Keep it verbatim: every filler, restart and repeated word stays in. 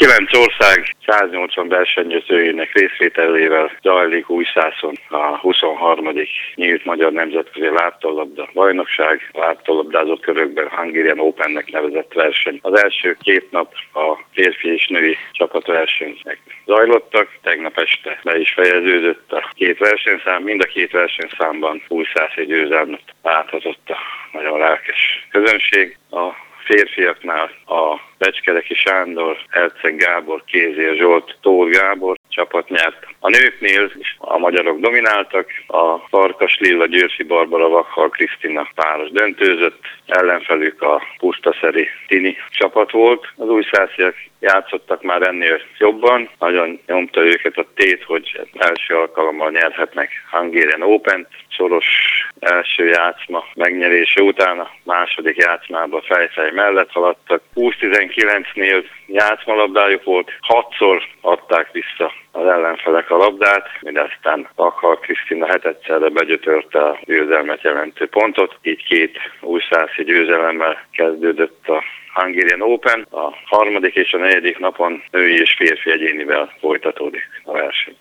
Kilenc ország száznyolcvan versenyzőjének részvételével zajlik Újszászon a huszonharmadik nyílt magyar nemzetközi láptólabda bajnokság, láptólabdázó körökben Hungarian Opennek nevezett verseny. Az első két nap a férfi és női csapatversenyek zajlottak, tegnap este be is fejeződött a két versenyszám, mind a két versenyszámban újszászi győzelmet láthatott a nagyon lelkes közönség. A férfiaknál a Becskereki Sándor, Herceg Gábor, Kézér Zsolt, Tóth Gábor csapat nyert. A nőknél a magyarok domináltak, a Farkas Lilla, Győrfi Barbara, Vakhal Krisztina páros döntőzött, ellenfelük a Pusztaszeri Tini csapat volt. Az újszásziak játszottak már ennél jobban, nagyon nyomta őket a tét, hogy első alkalommal nyerhetnek Hungarian Open. Soros első játszma megnyerése után a második játszmába fejfej mellett haladtak. húsz tizenkilencnél játszmalabdájuk volt, hatszor adták vissza az ellenfelek a labdát, mindaztán Vakhal Krisztina hetedszerre begyötörte a győzelmet jelentő pontot, így két újszászi győzelemmel kezdődött a Hungarian Open. A harmadik és a negyedik napon női és férfi egyénivel folytatódik a verseny.